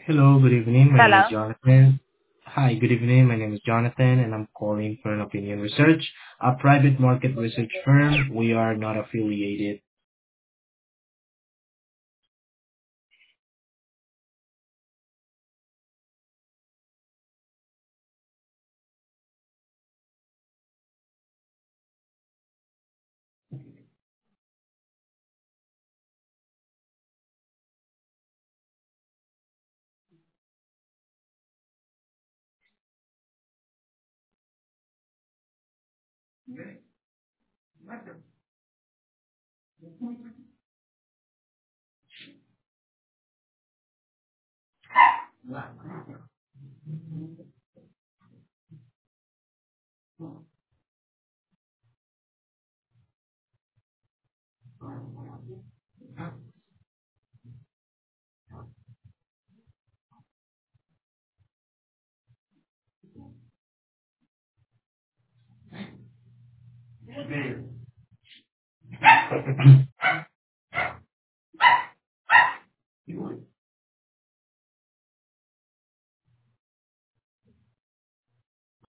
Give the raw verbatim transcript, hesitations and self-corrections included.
Hello, good evening. My name is Hello. Jonathan. Hi, good evening. My name is Jonathan, and I'm calling for an opinion research, a private market research firm. We are not affiliated.